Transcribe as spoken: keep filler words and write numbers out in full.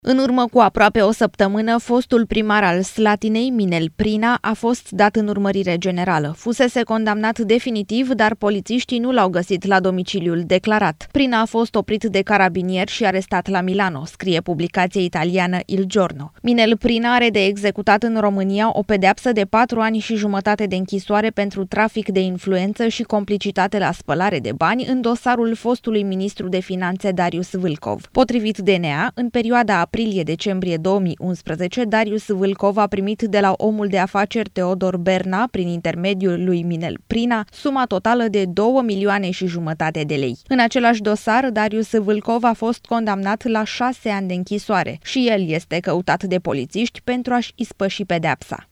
În urmă cu aproape o săptămână, fostul primar al Slatinei, Minel Prina, a fost dat în urmărire generală. Fusese condamnat definitiv, dar polițiștii nu l-au găsit la domiciliul declarat. Prina a fost oprit de carabinieri și arestat la Milano, scrie publicația italiană Il Giorno. Minel Prina are de executat în România o pedeapsă de patru ani și jumătate de închisoare pentru trafic de influență și complicitate la spălare de bani în dosarul fostului ministru de finanțe Darius Vâlcov. Potrivit D N A, în perioada aprilie-decembrie două mii unsprezece, Darius Vâlcov a primit de la omul de afaceri Teodor Berna, prin intermediul lui Minel Prina, suma totală de două milioane și jumătate de lei. În același dosar, Darius Vâlcov a fost condamnat la șase ani de închisoare și el este căutat de polițiști pentru a-și ispăși pedeapsa.